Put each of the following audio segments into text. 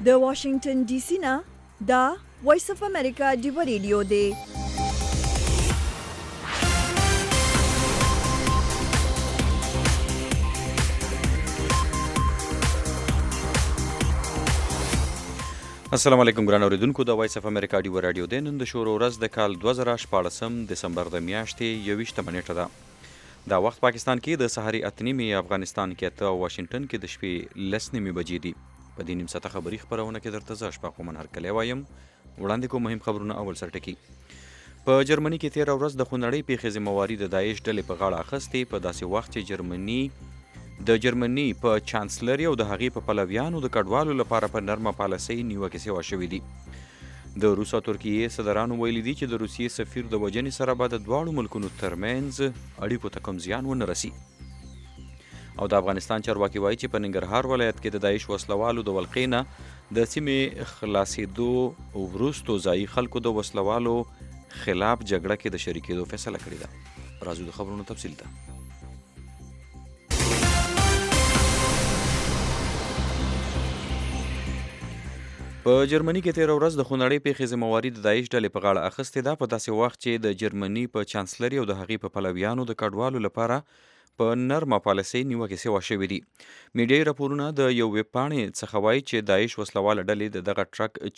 د واشنگټن ډي سي نه دا وایس اف امریکا ډیو ریډیو دی. السلام علیکم ګران اوریدونکو، د وایس اف امریکا ډیو رادیو دی. نن د شورو ورځ د کال 2014 دسمبر د میاشتې 21 نیټه ده. دا وخت پاکستان کې د سحري 8:30، افغانستان کې 8 او واشنگټن کې د شپې 10:30 بجې دي. په دې نیم ساعته خبري خبرونه کې درته زه اشفاق منهر کلی وایم. وړاندې کوم مهم خبرونه. اول سرټکی په جرمني کې 13 ورځ د خونړۍ پیښې ذمہواري د داعش ډلې په غاړه اخیستې، په داسې وخت چې جرمني په چانسلري او د هغې په پلویانو د کډوالو لپاره په نرمه پالیسۍ نیوکې سوي شوي دي. د روس او ترکیې صدرانو ویلي دي چې د روسیې سفیر د وژنې سره به د دواړو ملکونو ترمنځ اړیکو ته کوم زیان ونه رسي. او د افغانستان چارواکي وایي چې په ننګرهار ولایت کې د داعش وسلوالو د ولقې نه د سیمې خلاصېدو وروستو ځایي خلکو د وسلوالو خلاف جګړه کې د شریکېدو فیصله کړې ده. راځو د خبرونو تفصیل ته. په جرمني کې 13 ورځ د خونړۍ پیښې ذمہواري د داعش ډلې په غاړه اخیستې ده، په داسې وخت چې د جرمني په چانسلري او د هغې په پلویانو د کډوالو لپاره په نرمه پالیسۍ نیوکې سوي شوي دي. میډیایي راپورونه د یو ویب پاڼې څخه وایي چې داعش وسلواله ډلې د دغه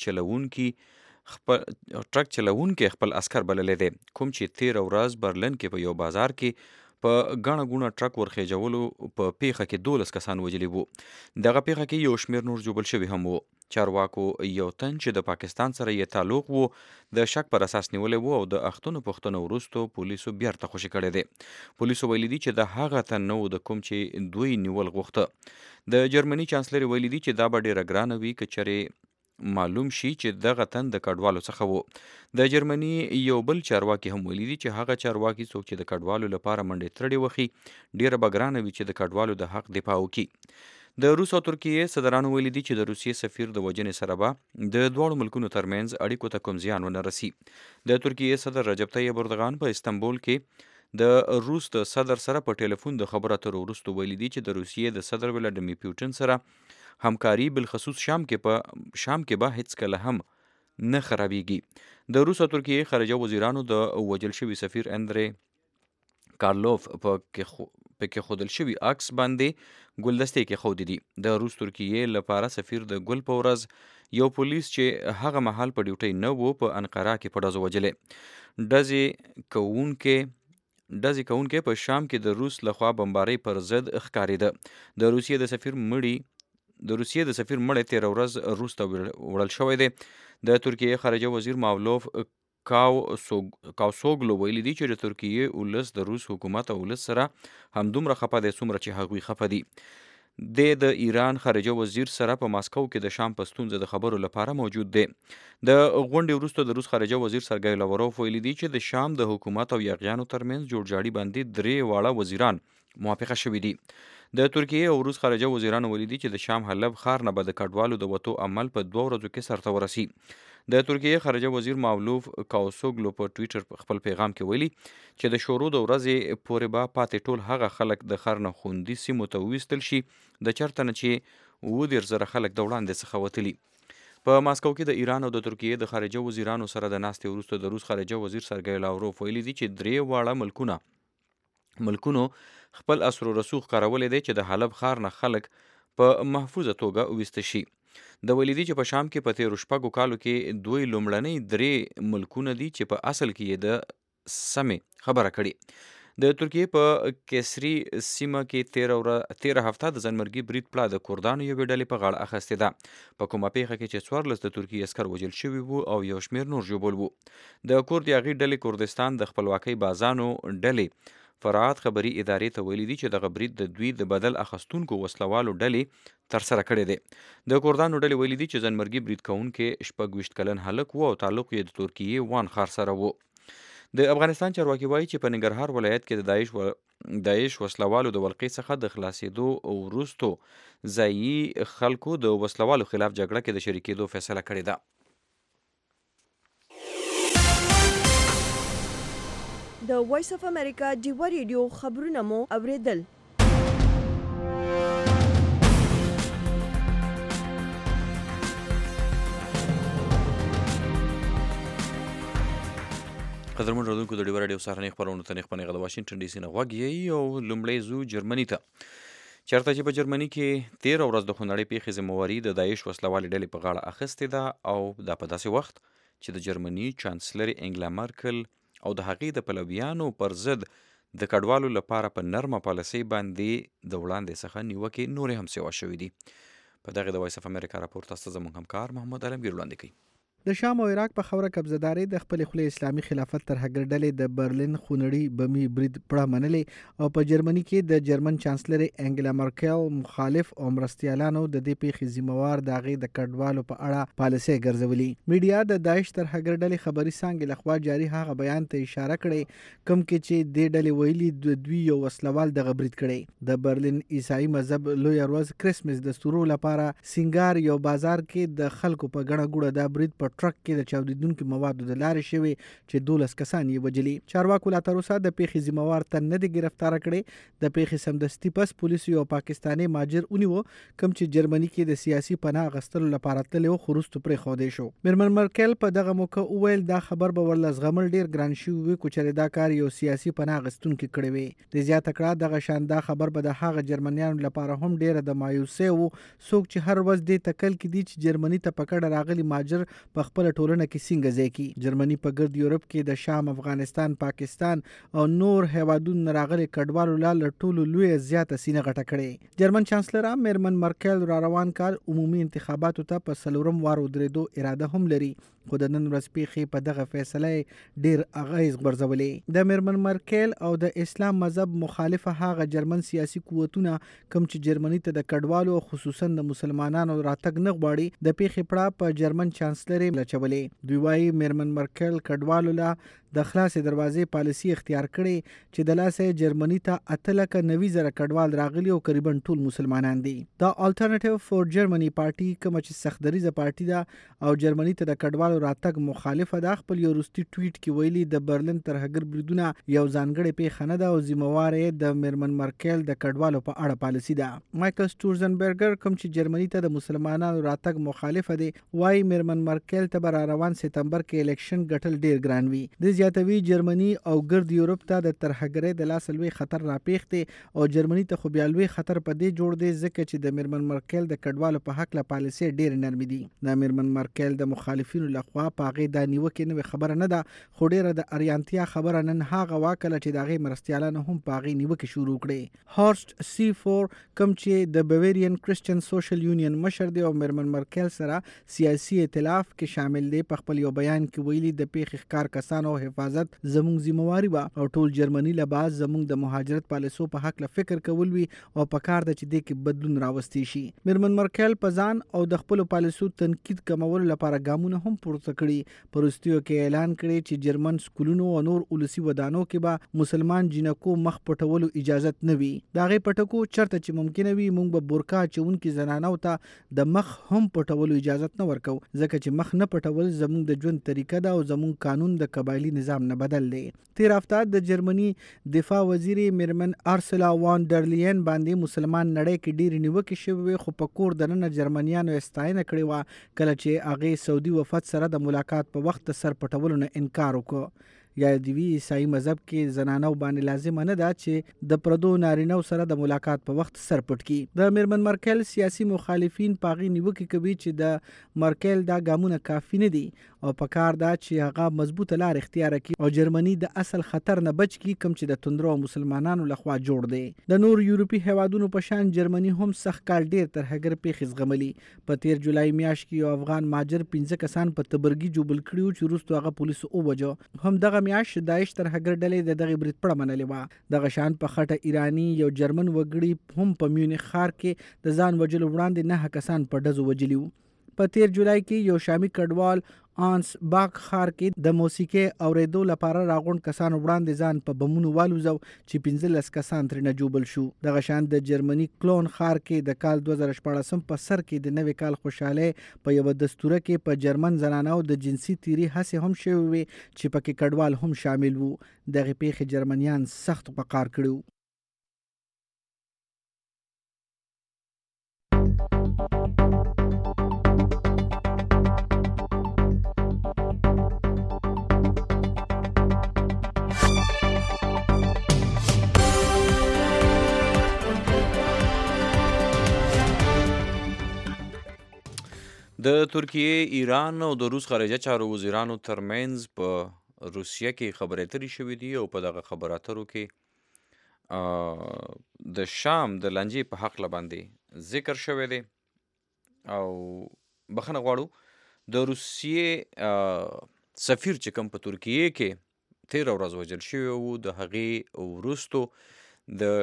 ټرک چلوونکي خپل عسکر بللی دی، کوم چې 13 ورځ برلن کې په یو بازار کې په ګڼه ګوڼه ټرک ورخیجولو په پیښه کې 12 کسان وژلي وو. دغه پیښه کې یو شمېر نور ژوبل شوي هم وو. چارواکو یو تن چې د پاکستان سره یې تعلق وو د شک پر اساس نیولی وو او د اختونو پوښتنو وروستو پولیسو بیرته خوشي کړی دی. پولیسو ویلي دي چې د هغه تن نه و د کوم چې دوی نیول غوښته. د جرمني چانسلر ویلي دي چې دا به ډیره ګرانه وي که چېرې معلوم شي چې دغه تن د کډوالو څخه وو. د جرمني یو بل چارواکي هم ویلي دي چې هغه چارواکي څوک چې د کډوالو لپاره منډې ترړې وخي ډیره به ګرانه وي چې د کډوالو د حق دفاع وکړي. د روس او ترکیې صدرانو ویلي دي چې د روسیې سفیر د وژنې سره به د دواړو ملکونو ترمنځ اړیکو ته کوم زیان ونه رسي. د ترکیې صدر رجب طیب اردوغان په استنبول کې د روس د صدر سره په ټلیفون د خبرو اترو وروسته ویلي دي چې د روسیې د صدر ولادیمیر پوتین سره همکاري بالخصوص شام کې به هیڅ کله هم نه خرابېږي. د روس او ترکیې خارجه وزیرانو د وژل شوي سفیر اندرې کارلوف په کې خودل شوي عکس باندې ګلدستې کې خودي دي. د روس ترکیې لپاره سفیر د ګل په ورځ یو پولیس چې هغه مهال په ډیوټۍ نه وو په انقره کې په ډزو وژلې. ډزې کوونکی په شام کې د روس لخوا بمبارۍ پر ضد ښکارېده. د روسیې د سفیر مړی 13 ورځ روس ته وړل شوی دی. د ترکیې خارجه وزیر ماولوف کاوسوګلو ویلي دي چې د ترکیې ولس د روس حکومت او ولس سره همدومره خفه دی څومره چې هغوی خفه دي. د ایران خارجه وزیر سره په ماسکو کې د شام په ستونزه د خبرو لپاره موجود دی. د غونډې وروسته د روس خارجه وزیر سرګی لاوروف ویلي دي چې د شام د حکومت او یاغیانو ترمنځ جوړجاړي باندې 3 واړه وزیران موافقه شوي دي. د ترکیې او روس خارجه وزیرانو ویلي دي چې د شام حلب ښار نه به د کډوالو د وتو عمل په 2 ورځو کې سرته ورسي. د ترکیې خارجه وزیر ماولوف کاوسوګلو په ټویټر خپل پیغام کې ویلي چې د شورو د ورځې پورې به پاتې ټول هغه خلک د ښار نه خوندي سیمو ته وویستل شي د چېرته نه چې 30,000 خلک د وړاندې څخه وتلي. په ماسکو کې د ایران او د ترکیې د خارجه وزیرانو سره د ناستې وروسته د روس خارجه وزیر سرګی لاوروف ویلي دي چې 3 واړه ملکونو خپل اثر و رسوخ کارولی دی چې د حلب ښار نه خلک په محفوظه توګه وویسته شي. د ویلي دي چې په شام کې په 13 کالو کې دوی لومړنۍ 3 ملکونه دي چې په اصل کې یې د سمې خبره کړې. د ترکیې په کیسری سیمه کې 13 هفته د ځانمرګي برید پلا د کردانو یوې ډلې په غاړه اخیستې ده. په کومه پیښه کې چې 14 د ترکیې عسکر وژل شوي وو او یو شمېر نور ژوبل وو. د کورد یاغي ډلې کردستان د خپلواکۍ بازانو ډلې فرعات خبري ادارې ته ویلي دي چې دغه برید د دوی د بدل اخیستونکو وسلوالو ډلې ترسره کړی دی. د کردانو ډلې ویلي دي چې ځانمرګي برید کوونکی 26 کلن هلک وو او تعلق یې د ترکیې وان ښار سره وو. د افغانستان چارواکي وایي چې په ننګرهار ولایت کې د داعش وسلوالو د ولقې څخه د خلاصېدو وروستو ځایي خلکو د وسلوالو خلاف جګړه کې د شریکېدو فیصله کړې ده. د وایس اف امریکا ډیو ریډیو خبرونه مو اوریدل. قدرمن رادونکو د ډیو رادیو سهارنۍ خپرونو ته نښپنې غل واشنگټن ډي سي نه غوږ یې او لومړی زو جرمني ته چېرته چې په جرمني کې 13 ورځ د خونړۍ پیښې ذمهواري د داعش وسلوالې ډلې په غاړه اخیستې ده او دا په داسې وخت چې د جرمني چانسلر انګلا مرکل او د هغې د پلویانو پر ضد د کډوالو لپاره په نرمه پالیسۍ باندې د وړاندې څخه نیوکې نورې هم سیوا شوې دي. په دغه د وایس اف امریکا راپور تاسو زموږ همکار محمد علمگیر وړاندې کوي. د شام او عراق په خوره قبضهداري د خپل خپل اسلامي خلافت ترهګر ډلې د برلین خونړي بمي برید پړه منلې او په جرمني کې د جرمن چانسلر انګلا مرکل مخالف او مرستیالانو د دې پیښې ذمہوار د هغې د کډوالو په اړه پالیسۍ ګرځولي. میډیا د داعش ترهګر ډلې خبري څانګې لخوا جاري هغه بیان ته اشاره کړې کوم کې چې دې ډلې ویلي د دوی یو وسلوال دغه برید کړی. د برلین عیسائی مذهب لوی ورځ کرسمس د ستورو لپاره سنگار یو بازار کې د خلکو په ګڼه ګوڼه دا برید په ټرک کې د چاودیدونکو موادو د لارې شوی چې 12 کسان یې وجلي. چارواکو لا تر اوسه د پیښې ذمہوار ته نه دی گرفتار کړی. د پیښې سمدستي پس پولیسو یو پاکستاني ماجر ونیو کوم چې جرمني کې د سیاسي پناه غستلو لپاره تللی و خو وروسته پرېښودی شو. میرمن مرکل په دغه موقع وویل دا خبر به ورله زغمل ډیر ګران شوی وي خو چې دا کار یو سیاسي پناه غستونکي کړی وي. د زیاته کړه دغه شان دا خبر به د هغه جرمنیانو لپاره هم ډیره د مایوسۍ و څوک چې هر ورځ دې تکل کې دي چې جرمني ته پکړه راغلي ماجر په خپل ټولنه کې څنګه ځای کی. جرمني په ګرد یورپ کې د شام، افغانستان، پاکستان او نور هیوادونو راغلي کډوالو له ټولو لوی زیاته سینه غټه کړې. جرمن چانسلر میرمن مرکل را روان کال عمومي انتخاباتو ته په څلورم وار ودرېدو اراده هم لري خو د نن ورځ پیښې په دغه فیصله ډیر اغیز غورځولې. د میرمن مرکل او د اسلام مذهب مخالفه هغه جرمن سیاسي قوتونه کوم چې جرمني ته د کډوالو خصوصا د مسلمانانو راتګ نه غواړي د پیښې پړه په جرمن چانسلر لچولې. دوی وايي میرمن مرکل کډوالو له د خلاصې دروازې پالیسي اختیار کړي چې د لاسه جرمني ته 8,90,000 کډوال راغلي او تقریبا ټول مسلمانان دي. دا الټرنیټیو فور جرمني پارټي کوم چې سختدریزه پارټي ده او جرمني ته د کډوالو راتګ مخالفه ده خپل یو وروستي ټویټ کې ویلي د برلین ترهګر بریدونه یو ځانګړې پیښه نه ده او ذمہوار یې د میرمن مرکل د کډوالو په اړه پالیسي ده. مایکل سټورزنبرګر کوم چې جرمني ته د مسلمانانو راتګ مخالفه دی وايي میرمن مرکل ته به روان سپتمبر کې الیکشن ګټل ډیر ګران وي. د زیاتوي جرمني او ګرد یورپ ته د ترهګرۍ د لاس لوی خطر راپېښ دی او جرمني ته خو بیا لوی خطر په دې جوړ دی ځکه چې د میرمن مرکل د کډوالو په حق له پالیسۍ ډېر نرمې دي. د میرمن مرکل د مخالفینو لخوا په هغې دا نیوکې نوې خبره نه ده خو ډېره د اریانتیا خبره نن هغه واکله چې د هغې مرستیالانو هم په هغې نیوکې شروع کړې. هورسټ C4 کوم چې د بیویرین کرسچن سوشل یونین مشر دی او میرمن مرکل سره سیاسي ائتلاف کې شامل دی په خپل یو بیان کې ویلي د پیښې ښکار کسانو حفاظت زموږ ذمہواري وه او ټول جرمني له بعد زموږ د مهاجرت پالیسو په حق له فکر کول وي او په کار ده چې دې کې بدلون راوستی شي. میرمن مرکل په ځان او د خپلو پالیسو تنقید کمولو لپاره ګامونه هم پورته کړي. په وروستیو کې اعلان کړی چې جرمن سکولونو او نور ولسي ودانو کې به مسلمان جینکو مخ پټولو اجازت نه وي. د هغې پټکو چرته چې ممکنه وي موږ به بورکا اچونکي زنانو ته د مخ هم پټولو اجازت نه ورکو ځکه چې مخ نه پټول زموږ د ژوند طریقه ده او زموږ قانون د قبایلي نظام نه بدل دی. تیر هفته د جرمني دفاع وزیر میرمن ارسلا وان ډر لین باندې مسلمان نړۍ کې ډېرې نیوکې شوې خو په کور دننه جرمنیانو ستاینه کړې وه کله چې هغې سعودي وفد سره د ملاقات په وخت د سر پټولو نه انکار وکړ. یا د وی عیسائی مذهب کې زنانو باندې لازم نه ده چې د پردو نارینو سره د ملاقات په وخت سر پټ کړي. د میرمن مرکل سیاسي مخالفین په هغې نیوکې کوي چې د مرکل دا ګامونه کافي نه دي او په کار ده چې هغه مضبوطه لار اختیار کړي او جرمني د اصل خطر نه بچ کړي کوم چې د توندرو مسلمانانو لخوا جوړ دی. د نور یورپي هیوادونو په شان جرمني هم سخت کال ډیر ترهګر پیښې زغملي. په تیر جولای میاشت کې یو افغان ماجر 15 کسان په تبرګي جوبل کړي چې وروسته هغه پولیسو ووجه. هم دغه میاشت داعش ترهګر ډلې د دغې برید پړه منلې وه. دغه شان په خټه ایراني یو جرمن وګړي هم په میونخ ښار کې د ځان وجلو وړاندې 9 کسان په ډزو وجلي وو. په تیر جولای کې یو شامي کډوال آنس باک ښار کې د موسیقي اوریدو لپاره راغونډ کسانو وړاندې ځان په بمونو والوزو چې 15 کسان ترې نه جوبل شو. دغه شان د جرمني کلون ښار کې د کال 2014 په سر کې د نوي کال خوشحالۍ په یوه دستوره کې په جرمن زنانو د جنسي تیري هڅې هم شوې وې چې پکې کډوال هم شامل وو. دغې پیښې جرمنیان سخت په قار کړي. د ترکیې، ایران او د روس خارجه چارو وزیرانو ترمنځ په روسیه کې خبرې اترې شوې دي او په دغه خبرو اترو کې د شام د لانجې په هکله باندې ذکر شوی دی او بخښنه غواړو د روسیې سفیر چې کوم په ترکیې کې 13 ورځ وژل شوی و، د هغې وروستو د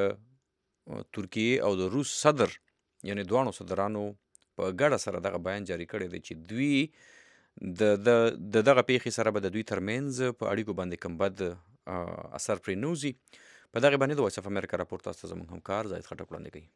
ترکیې او د روس صدر یعنی دواړو صدرانو په ګډه سره دغه بیان جاری کړی دی چې دوی د دغه پیښې سره به د دوی ترمنځ په اړیکو باندې کوم بد اثر پرې نه وځي. په دغې باندې د وایس اف امریکا راپور تاسو ته زموږ همکار زاهد خټک وړاندې کوي.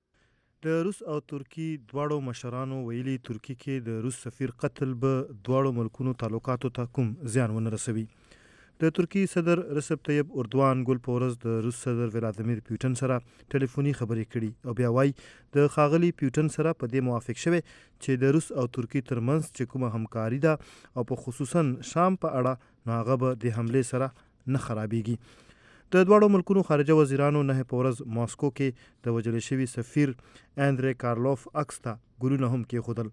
د روس او ترکی دواړو مشرانو ویلي ترکی کې د روس سفیر قتل به دواړو ملکونو تعلقاتو ته کوم زیان ونه رسوي. د ترکی صدر رسب طیب اردوان ګل په ورځ د روس صدر ولادیمیر پیوټن سره ټلیفوني خبرې کړي او بیا وایي د ښاغلي پیوټن سره په دې موافق شوی چې د روس او ترکی ترمنځ چې کومه همکاري ده او په خصوصا شام په اړه نو هغه به د حملې سره نه خرابېږي. د دواړو ملکونو خارجه وزیرانو نه په ورځ ماسکو کې د وژل شوي سفیر اندری کارلوف عکس ته ګلونه هم کېښودل.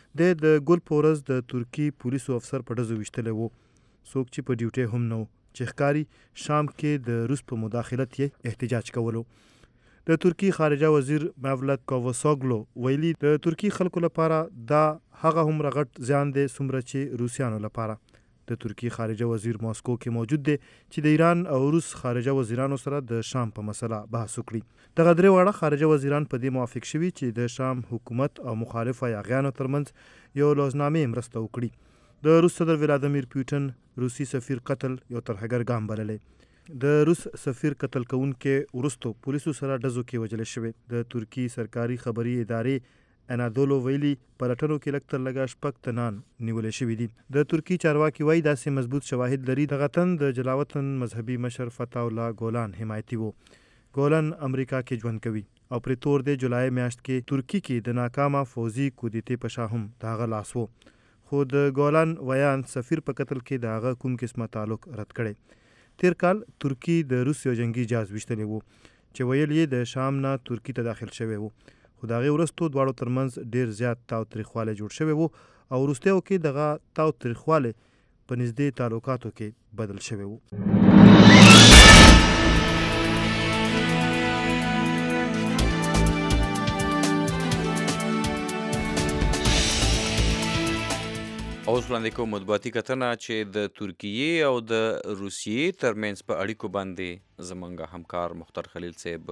د ګل په ورځ د ترکی پولیسو افسر په ډزو ویشتلی و، څوک چې په ډیوټي هم نه و، چې ښکاري شام کې د روس په مداخلت یې احتجاج کولو. د ترکی خارجه وزیر مولت کاوساګلو ویلي د ترکی خلکو لپاره دا هغه هم غټ زیان دی څومره چې روسیانو لپاره. د ترکی خارجه وزیر ماسکو کې موجود دی چې د ایران او روس خارجه وزیرانو سره د شام په مسله بحث وکړي. دغه درې واړه خارجه وزیران په دې موافق شوي چې د شام حکومت او مخالفه یاغیانو ترمنځ یو لوزنامې مرسته وکړي. د روس صدر ولادیمیر پیوټن روسي سفیر قتل یو ترهګر ګام بللی. د روس سفیر قتل کوونکې وروستو پولیسو سره ډزو کې وژل شوی. د ترکی سرکاري خبري ادارې انادولو ویلي پلټنو کې لږ تر لږه 6 تنان نیولې شوي دي. د ترکی چارواکي وایي داسې مضبوط شواهد لري دغه تن د جلاوطن مذهبي مشر فتح الله ګولان حمایتي و. ګولان امریکا کې ژوند کوي او پرې تور د جولای میاشت کې ترکی کې د ناکامه فوزي کودتې په شا هم د هغه لاس و، خو د ګولان ویان سفیر په قتل کې د هغه کوم قسمه تعلق رد کړی. تیر کال ترکی د روس یو جنگي جهاز ویشتلی و چې ویل یې د شام نه ترکی ته داخل شوی و، خو د هغې وروستو دواړو ترمنځ ډیر زیات تاوتریخوالی جوړ شوی و او وروستیو کې دغه تاوتریخوالی په نږدې تعلقاتو کې بدل شوی و. اوس وړاندې کوم مطبوعاتي کتنه چې د ترکیې او د روسیې ترمنځ په اړیکو باندې زموږ همکار مختار خلیل صاحب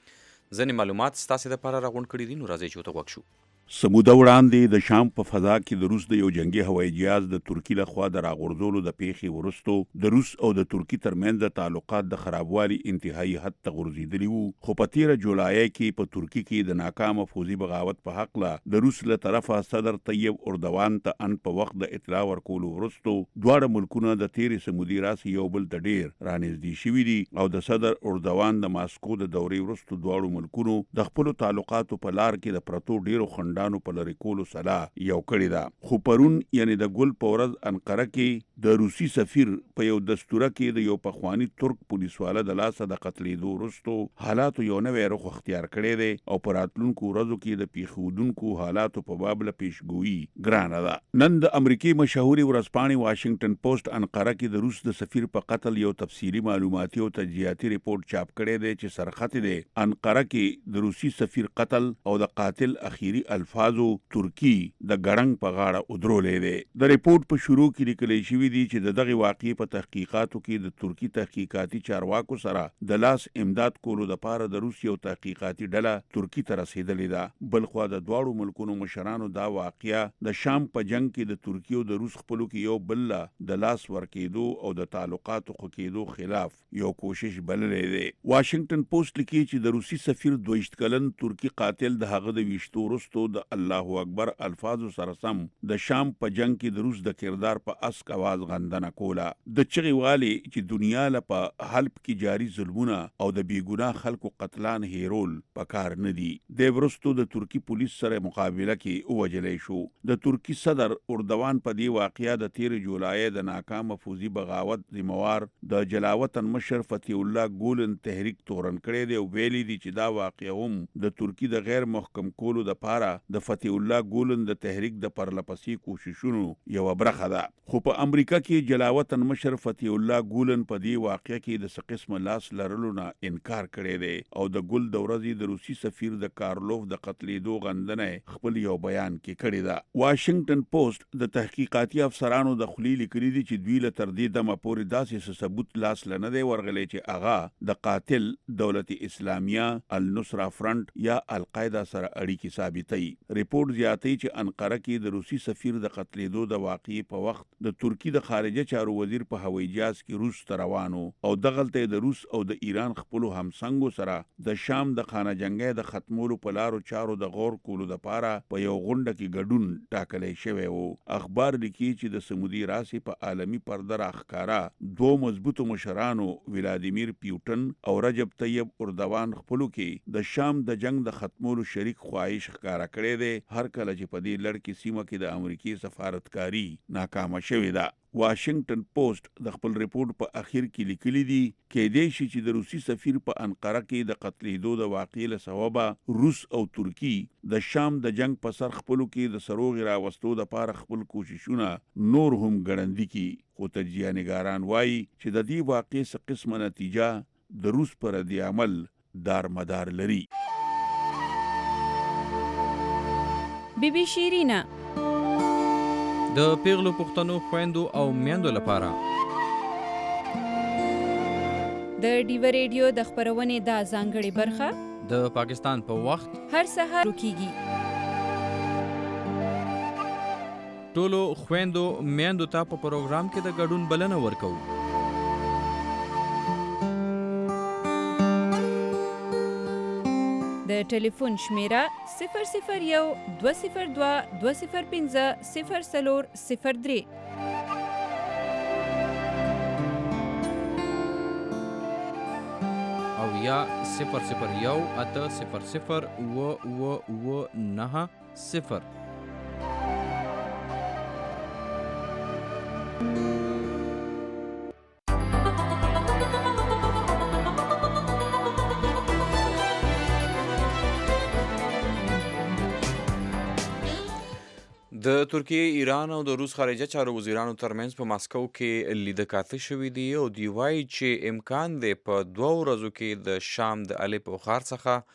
ځینې معلومات ستاسې دپاره راغونډ کړي دي، نو راځئ چې ورته غوږ شو. سموده وړاندې د شام په فضا کې د روس د یو جنگي هوایي جهاز د ترکی لخوا د راغورځولو د پیښې وروستو د روس او د ترکی ترمنځ د تعلقات د خرابوالي انتهایی حد ته غورځېدلي وو. خو په تیره جولای کې په ترکی کې د ناکامه فوزي بغاوت په هکله د روس له طرفه صدر طیب اردوان ته ان په وخت د اطلاع ورکولو وروستو دواړه ملکونه د تیرې سمودي راسې یو بل ته ډیر رانږدې شوي دي او د صدر اردوان د ماسکو د دورې وروستو دواړو ملکونو د خپلو تعلقاتو په لار کې د پرتو ډیرو خنډانو په لرې کولو سلا یو کړی ده. خو پرون یعنی د ګل په ورځ انقره کې د روسي سفیر په یو دستوره کې د یو پخوانی ترک پولیسواله د لاسه د قتلېدو وروستو حالاتو یو نوی رخ اختیار کړی دی او په راتلونکو ورځو کې د پیښودونکو حالاتو په باب له پیشګویي ګرانه ده. نن د امریکې مشهوري ورځپاڼې واشنګټن پوسټ انقره کې د روس د سفیر په قتل یو تفصیلي معلوماتي او تجزیاتي ریپورت چاپ کړی دی چې سرخط دی انقره کې د روسي سفیر قتل او د قاتل اخیری الفاظو ترکی د ګړنګ په غاړه ودرولې دی. د ریپورت په شروع کې لیکلی شوي دي چې د دغه واقعې په تحقیقاتو کې د ترکی تحقیقاتي چارواکو سره د لاس امداد کولو لپاره د روس یو تحقیقاتي ډله ترکی ته رسېدلې ده. بلخوا د دواړو ملکونو مشرانو دا واقعه د شام په جنگ کې د ترکی او د روس خپلو کې یو بل د لاس ورکېدو او د تعلقاتو ښه کېدو خلاف یو کوشش بللی دی. واشنګټن پوسټ لیکي چې د روسي سفیر 22 کلن ترکی قاتل د هغه د ویشتو وروستو د الله اکبر الفاظو سره سم د شام په جنگ کې د روس د کردار په اسک اواز غندنه کوله. د چغې والي چې دنیا له په حلب کې جاري ظلمونه او د بیګناه خلکو قتلان هیرول پکار نه دي. د وروستو د ترکی پولیس سره مقابله کې ووجلی شو. د ترکی صدر اردوان په دې واقعیا د 13 جولای د ناکامه فوزي بغاوت ذمہوار د جلاوطن مشر فتح الله ګولن تحریک تورن کړی دی او ویلي دي چې دا واقعیا هم د ترکی د غیر محکم کولو د پاره د فتح الله ګولن د تحریک د پرلپسې کوششونو یو برخه ده. خو په امریکا کې جلاوطن مشر فتح الله ګولن په دې واقعه کې د څه قسمه لاس لرلو نه انکار کړی دی او د ګل د ورځې د روسي سفیر د کارلوف د قتلېدو غندنه خپل یو بیان کې کړی ده. واشنگټن پوسټ د تحقیقاتي افسرانو د خلی لیکلي دي چې دوی له تر دې دمه پورې داسې ثبوت لاس لنه دی ورغلی چې هغه د قاتل دولت اسلامیه النصره فرنٹ یا القاعده سره اړیکې ثابتوي. ریپورت زیاتوي چې انقره کې د روسي سفیر د قتلېدو د واقعې په وخت د ترکی د خارجه چارو وزیر په هوایي جهاز کې روس ته روانو او دغلته د روس او د ایران خپل همسنګو سره د شام د خانه جنگي د ختمولو په لارو چارو د غور کولو لپاره په یو غونډه کې ګډون ټاکلی شوی وو. اخبار لیکي چې د سمودي راسي په عالمی پرده راښکارا دوه مضبوطو مشرانو ولادیمیر پیوټن او رجب طیب اردوان خپلو کې د شام د جنگ د ختمولو شریک خواهش ښکارا کړی دی هر کله چې په دې لړ کې سیمه کې د امریکای سفارتکاری ناکامه شوې ده. واشنگټن پوسټ د خپل ریپورت په اخر کې لیکلي دي کېدای شي چې د روسي سفیر په انقره کې د قتلېدو د واقعې له سببه روس او ترکی د شام د جنگ په سر خپلو کې د سروغ راوستو دپاره خپل کوششونه نور هم ګړندي کړي. خو تجزیه نګاران وایي چې د دې واقعې څه قسمه نتیجه د روس پر ردي عمل دارمدار لري. بی شیرینا د پیغلو پښتنو خويندو او میندو لپاره د ډیو ریډیو د خبرونې دا ځانګړې برخه د پاکستان په وخت هر سهار وکیږي. ټولو خويندو میندو ته په پروګرام کې د ګډون بلنه ورکو. د ټلیفون شمیره 001 202 205 0403 او یا 001 800 990. د ترکیه، ایران او د روس خارجه چارو وزیرانو ترمنځ په ماسکو کې لیده کاته شوي دي او دوی وایي چې امکان دی په 2 ورځو کې د شام د الیپ او ښار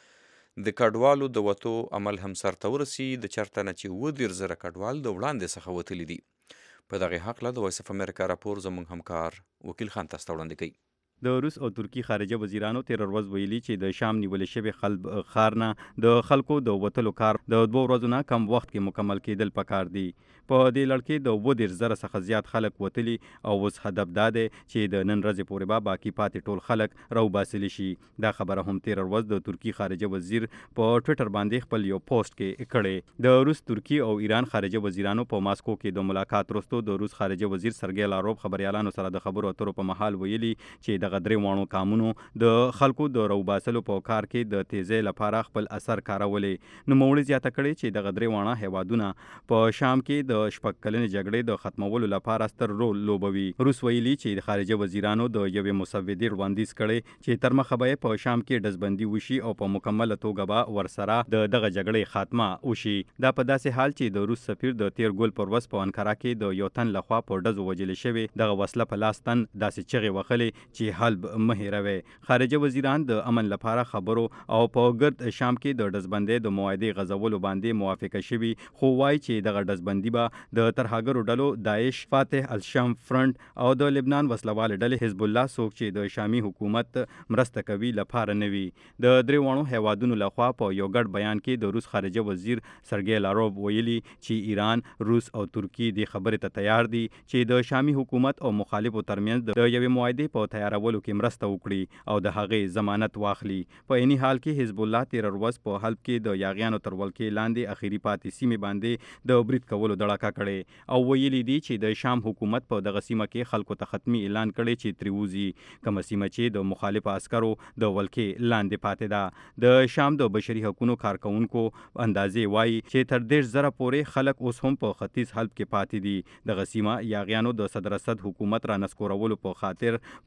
څخه د کډوالو د وتو عمل هم سرته ورسي د چرته نه چې 10,000 کډوال د وړاندې څخه وتلي دي. په دغه هکله د وایس اف امریکا راپور زموږ همکار وکیل خان تاسو ته وړاندې کوي. د روس او ترکی خارجه وزیرانو تیر ورځ ویلي چې د شام نیولې شوی ښار نه د خلکو د وتلو کار د 2 ورځو نه کم وخت کې مکمل کېدل پکار دي. په دې لړ کې د 10,000 څخه زیات خلک وتلي او اوس هدف دا دی چې د نن ورځې پورې به باقي پاتې ټول خلک راوباسلي شي. دا خبره هم تیر ورځ د ترکی خارجه وزیر په ټویټر باندې خپل یو پوسټ کې کړی. د روس، ترکی او ایران خارجه وزیرانو په ماسکو کې د ملاقات وروسته د روس خارجه وزیر سرګی لاروف خبريالانو سره د خبرو اترو په محل ویلي چې د غدري وانو کامونو د خلکو د راوباسلو په کار کې د تیزی لپاره خپل اثر کارولې. نو موږ زیاته کړی چې د غدري وانه هیوادونه په شام کې د شپږ کلنې جګړې د ختمولو لپاره ستر رول لوبوي. روس ویلي چې د خارجه وزیرانو د یوې مسودې وړاندیز کړی چې تر مخه به په شام کې ډزبندي وشي او په مکمله توګه به ورسره دغه جګړې خاتمه وشي. دا په داسې حال چې د روس سفیر د تیر ګول پر ورځ په انقره کې د یو تن لخوا په ډزو وژل شوی دغه وسله په لاس تن داسې چغې وخلې چې حلب مه هیروي. خارجه وزیران د امن لپاره خبرو او په ګرد شام کې د ډزبندۍ د موعدې غځولو باندې موافقه شوي، خو وایي چې دغه ډزبندي به د ترهګرو ډلو داعش، فاتح الشام فرنٹ او د لبنان وسلوال ډلې حزب الله څوک چې د شامي حکومت مرسته کوي لپاره نه وي. د دریوانو هیوادونو لخوا په یو ګډ بیان کې د روس خارجه وزیر سرګی لاروف ویلي چې ایران، روس او ترکی د خبرې ته تیار دي چې د شامي حکومت او مخالفو ترمنځ د یوې موعدې په تیارولو کې مرسته وکړي او د هغې ضمانت واخلي. په عیني حال کې حزب الله تیر ورځ په حلب کې د یاغیانو تر ولکې لاندې اخیری پاتې سیمې باندې د برید کولو دړکه کړې او ویلي دي چې د شام حکومت په دغه سیمه کې خلکو ته ختمي اعلان کړی چې تریوزي کومه سیمه چې د مخالف عسکرو د ولکې لاندې پاتې ده. د شام د بشري حقوقو کارکونکو اندازې وایي چې تر 10,000 پورې خلک اوس هم په ختیځ حلب کې پاتې دي. دغه سیمه یاغیانو د صدر اسد حکومت را نسکورولو په خاطر په کال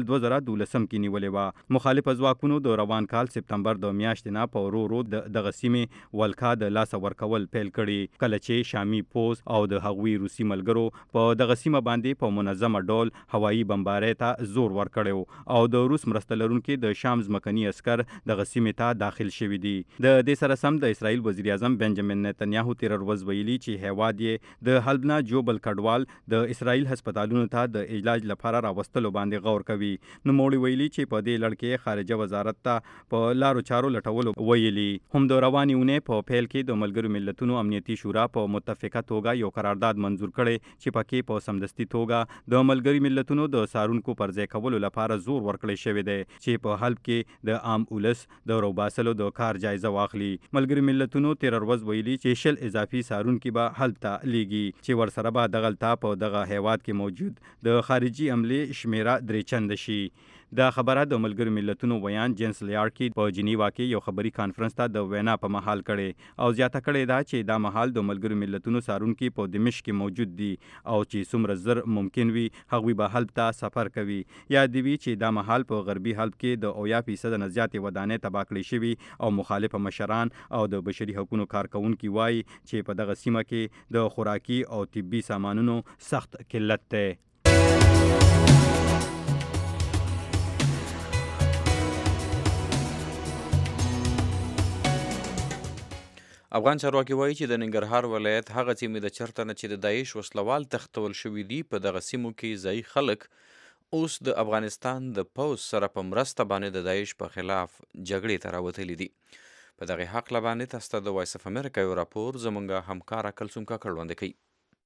2012 کې نیولې وه. مخالف ځواکونو د روان کال سپتمبر د میاشتې نه په ورو ورو دغه سیمې ولکا د لاسه ورکول پیل کړي، کله چې شامي پوز او د هغوی روسي ملګرو په دغه سیمه باندې په منظمه ډول هوایي بمبارۍ ته زور ورکړی او د روس مرسته لرونکي د شام ځمکني عسکر دغه سیمې ته داخل شوي دي. د دې سره سم د اسرائیل وزیر اعظم بنجامین نتنیاهو تیر ورځ ویلي چې هیواد یې د حلب نه جوبل کډوال د اسرائیل هسپتالونو ته د علاج لپاره راوستلو باندې غور کوي. نوموړي ویلي چې په دې لړ کې خارجه وزارت ته په لارو چارو لټولو ویلي. هم د روانې اونۍ په پیل کې د ملګرو ملتونو امنیتي شورا په متفقه توګه یو قرارداد منظور کړی چې پکې په سمدستي توګه د ملګرو ملتونو د سارونکو پر ځای کولو لپاره زور ورکړی شوی دی چې په حلب کې د عام ولس د روباسلو د کار جایزه واخلي. ملګرو ملتونو تیر ورځ ویلي چې 100 اضافي سارونکي به حلب ته لیږي چې ورسره به دغلته په دغه هیواد کې موجود د خارجي عملې شمیره 3 چنده شي. دا خبره د ملګرو ملتونو ویان جینس لیارکی په جنیوا کې یو خبري کانفرنس ته د وینا په محل کړي او زیاته کړي دا چې دا محل د ملګرو ملتونو سارونکي په دمشق کې موجود دي او چې څومره زر ممکن وي هغوی به حلب ته سفر کوي. یاد دی چې دا محل په غربي حلب کې د 80% نه زیاتې ودانۍ تباه کړې شوي او مخالف مشران او د بشري حقوقو کارکونکي وایي چې په دغه سیمه کې د خوراکي او طبي سامانونو سخت قلت دی. افغان چارواکي وایي چې د ننګرهار ولایت هغه سیمې د چرته نه چې د داعش وسلوال تختول شوي دي په دغه سیمو کې ځایي خلک اوس د افغانستان د پوځ سره په مرسته باندې د داعش په خلاف جګړې ته راوتلي دي. په دغه حق باندې تاسو ته د وایس اف امریکا یو راپور زموږ همکاره کلثوم کاکړ وړاندې کوي.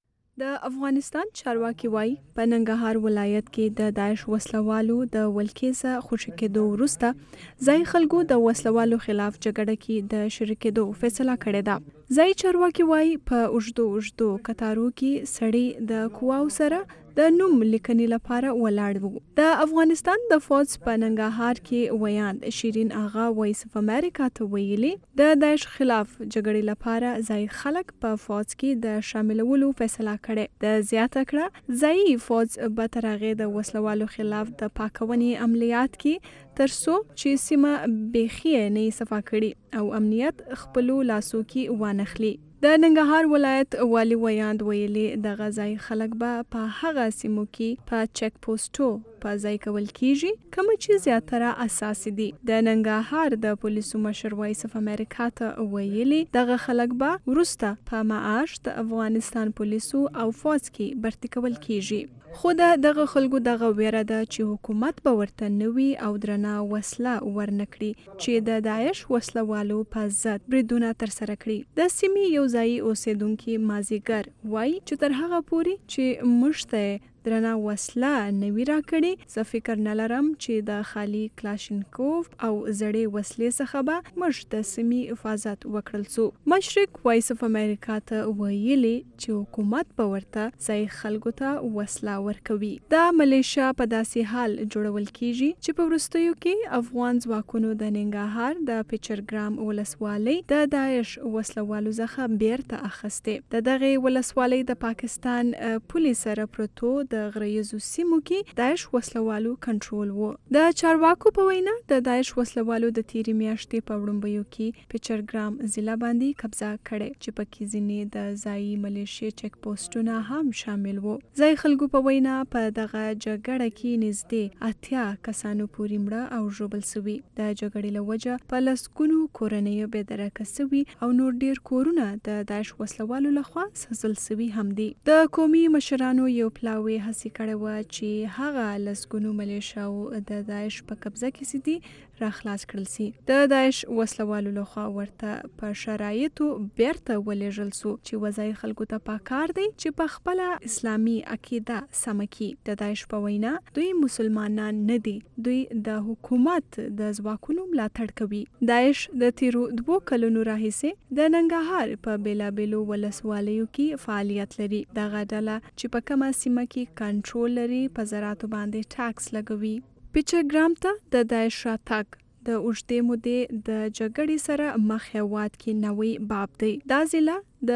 د افغانستان چارواکي وایي په ننګرهار ولایت کې د داعش وسلوالو د ولکې خوشي کېدو وروسته ځای خلکو د وسلوالو خلاف جګړه کې د شریکېدو فیصله کړې ده. ځای چارواکي وایي په اوږدو کتارو کې سړی د قواو سره د نوم لیکنې لپاره ولاړ وو. د افغانستان د فوج په ننګرهار کې ویان شیرین آغا وایس اف امریکا ته ویلي د داعش خلاف جګړې لپاره ځای خلک په فوج کې د شاملولو فیصله کړې. د زیاته کړه ځای فوج به تر هغې د وسلوالو خلاف د پاکونې عملیات کې ترڅو چې سیمه بیخي نه صفا کړي او امنیت خپلو لاسو کې وانخلي. د ننګرهار ولایت والی ویاند ویلي د غزای خلک به په هغه سیمو کې په چک پوسټو په ځای کول کیږي کوم چې زیاتره اساسي دي. د ننګرهار د پولیسو مشر وایس اف امریکا ته ویلي دغه خلک به وروسته په معاش د افغانستان پولیسو او فوج کې برتي کول کیږي. خو دغه خلکو دغه ویره ده چې حکومت به ورته نوي او درنه وسله ورنکړي چې د داعش وسلوالو په ضد بریدونه ترسره کړي. د سیمې یو ځایي اوسیدونکي مازیګر وایي چې تر هغه پورې چې موږ ته درنه وسله نوي راکړي زه فکر نه لرم چې د خالي کلاشینکوف او زړې وسلې څخه به موږ د سیمې حفاظت وکړل سو. مشرق وایس اف امریکا ته ویلي چې حکومت به ورته ځای خلکو ته وسله ورکوي. دا ملیشیا په داسې حال جوړول کیږي چې په وروستیو کې افغان ځواکونو د ننګرهار د پیچرګرام ولسوالۍ د داعش وسلوالو څخه بیرته اخیستې. د دغه ولسوالۍ د پاکستان پولیس سره پروتو د غریزو سیمو کې داعش وسلوالو کنټرول وو. د چارواکو په وینا د داعش وسلوالو د تیرې میاشتې په وړاندویو کې پیچرګرام ضلع باندې قبضه کړې چې پکې ځینې د ځایي ملیشیا چک پوسټونه هم شامل وو. ځای خلکو په وینا په دغه جګړه کې نږدې 80 کسانو پورې مړه او ژوبل شوي. د جګړې له وجه په لسګونو کورنۍ بېدرکه شوي او نور ډیر کورونه د داعش وسلوالو لخوا سوځل شوي هم دي. د قومي مشرانو یو پلاوی هڅه کړې و چې هغه لسګونو ملیشیاو د داعش په قبضه کې دي را خلاص کړل شي. د داعش وسلوالو لخوا ورته په شرایطو بیرته ولېږل شو چې وځای خلکو ته پکار دی چې په خپل اسلامي عقیده سمه کړي. د داعش په وینا دوی مسلمانان نه دي، دوی د حکومت د ځواکونو ملاتړ کوي. داعش د تیرو 2 کلونو راهیسې د ننګرهار په بیلابیلو ولسوالیو کې فعالیت لري. دغه ډله چې په کومه سیمه کې کنټرول لري په زراعتو باندې ټاکس لګوي. پیچرګرام ته د داعش راتګ د اوږدې مودې د جګړې سره مخ هېواد کې نوی باب دی. دا ضلع د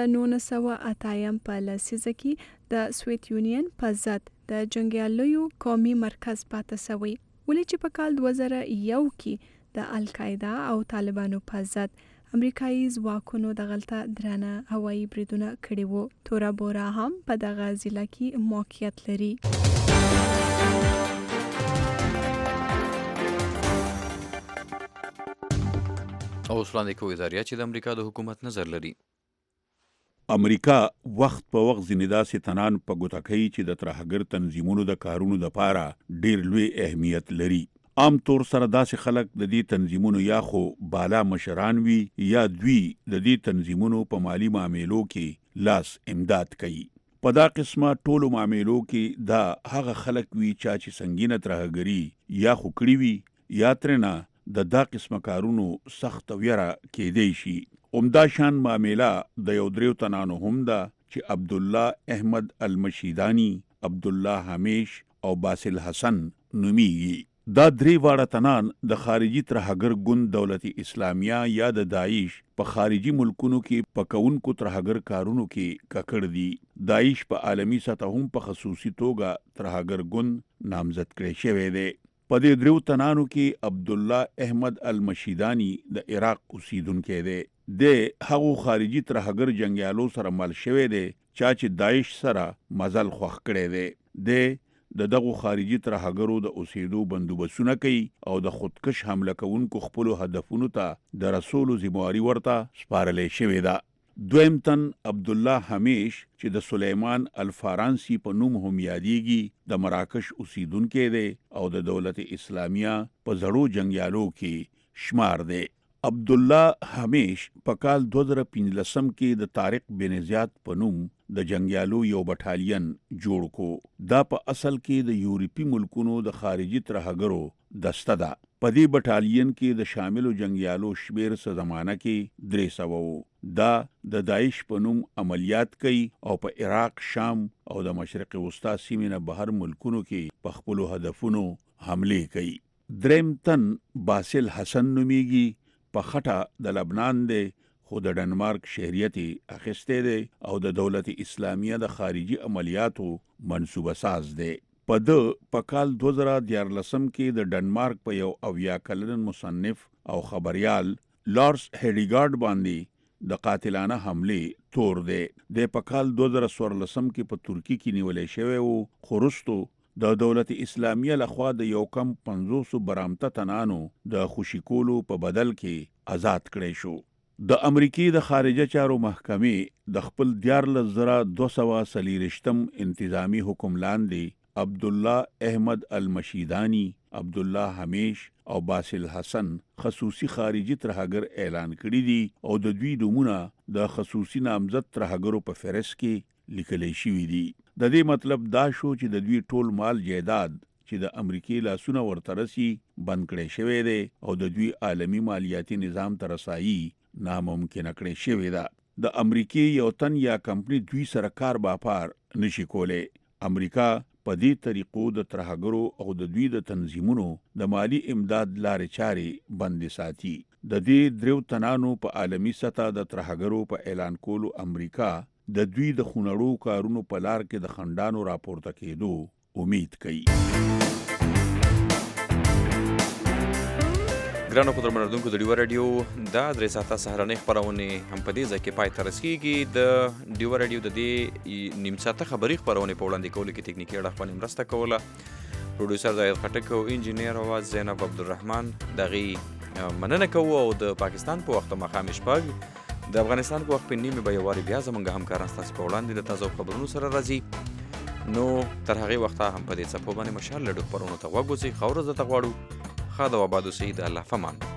1980 په لسیزه کې د سویت یونین په ضد د جنګیالیو قومي مرکز پاتې شوی. ولې چې په کال 2001 کې د القاعده او طالبانو په ضد امریکایي ځواکونو د غلطه درانه هوایي بریدونه کړي وو. تورا بورا هم په دغه ضلع کې موقعیت لري. او اوس وړاندې کوي اداریا چې د امریکا د حکومت نظر لري. امریکا وخت په وخت ځینې داسې تنان په ګوته کوي چې د ترهګر تنظیمونو د کارونو دپاره ډیر لوی اهمیت لري. عام طور سره داسې خلک د دې تنظیمونو یا خو بالا مشران وي یا دوی د دې تنظیمونو په مالی معاملو کې لاس امداد کوي. په دا قسمه ټولو معاملو کې دا هغه خلک وي چې سنگینه ترهګري یا خو کړي وي یا ترنه د دا قسمه کارونو سخت ویره کېدی شي. عمده شان معامله د یو دریو تنانو هم ده چې عبدالله احمد المشیدانی، عبدالله همیش او باسل حسن نومیږي. دا درې واړه تنان د خارجي ترهګر ګوند دولت اسلامیه یا د داعش په خارجي ملکونو کې په کوونکو ترهګر کارونو کې ککړ دي. داعش په عالمی سطح هم په خصوصي توګه ترهګر ګوند نامزد کړی شوی دی. په دې دریو تنانو کې عبدالله احمد المشیدانی د عراق اوسیدونکی دی. د هغو خارجي ترهګر جنگیالو سره مل شوی دی چې داعش سره مزل خوښ کړی دی. د دغو خارجي ترهګرو د اوسېدو بندوبستونه کوي او د خودکش حمله کوونکو خپلو هدفونو ته د رسولو ذمہواري ورته سپارلې شوې ده. دویم تن عبدالله همیش چې د سلیمان الفارانسی په نوم هم یادېږي د مراکش اوسیدونکی دی او د دولت اسلامیه په زړو جنگیالو کې شمار دی. عبدالله همیش په کال 2015 کې د طارق بن زیاد په نوم د جنگیالو یو بټالین جوړ کو. دا په اصل کې د یورپی ملکونو د خارجي ترهګرو دسته ده. په دې بټالین کې د شاملو جنگیالو شمیر څه زمانه کې 300 وو. دا د داعش په نوم عملیات کوي او په عراق، شام او د مشرق وسطا سیمې نه بهر ملکونو کې په خپلو هدفونو حمله کوي. دریم تن باسل حسن نومیږي. په خټه د لبنان دی خو د ډنمارک شهریت اخیستی دی او د دولت اسلامیه د خارجي عملیاتو منصوبه ساز دی. په کال 2014 کې د ډنمارک په یو 80 کلن مصنف او خبریال لارس هیډیګارډ باندې د قاتلانه حمله تور دی. د په کال 2014 کې په ترکی کې نیولې شوی وو خو وروستو د دولت اسلامیه لخوا د یو کم 500 برامته تنانو د خوشي کولو په بدل کې آزاد کړی شو. د امریکای د خارجه چارو محکمې د خپل 14240 انتظامی حکم لاندې عبدالله احمد المشیدانی، عبدالله همیش او باسل حسن خصوصي خارجي ترهګر اعلان کړي دي او د دوی نومونه د خصوصي نامزد ترهګرو په فهرست کې لیکل شوي دي. د دې مطلب دا شو چې د دوی ټول مال جایداد چې د امریکای لاسونه ورته رسي بند کړی شوی دی او د دوی عالمی مالیاتي نظام ته رسایي ناممکنه کړی شوې ده. د امریکای یو تن یا کمپنی دوی سره کار باپار نشي کولی. امریکا په دې طریقو د ترهګرو او د دوی د تنظیمونو د مالی امداد لارې چارې بندې ساتي. د دې دریو تنانو په عالمی سطح د ترهګرو په اعلان کولو امریکا د دوی د خونړو کارونو په لار کې د خندانو راپورته کېدو امید کوي. ګرانو قدرمنردونکو د ډیوه رادیو دا 3 ساعته سهارنۍ خپرونې هم په دې ځای کې پای ته رسیږي. د ډیوه رادیو د دې نیم ساعته خبري خپرونې په وړاندې کولو کې تکنیکي اړخ باندې مرسته کوله. پروډوسر زاهد خټک او انجینیر اواز زینب عبدالرحمن دغې مننه کوو او د پاکستان په وخت مخام شپږ د افغانستان په وخت په نیمه به یواري بیا زموږ همکاران ستاسو په وړاندې د تازه خبرونو سره راځي. نو تر هغې وخته هم په دې څپو باندې مشال لډو خپرونو ته غوږ وځئ. ښه ورځ درته غواړو. ښه د آباد اوسئ. د الله په امان.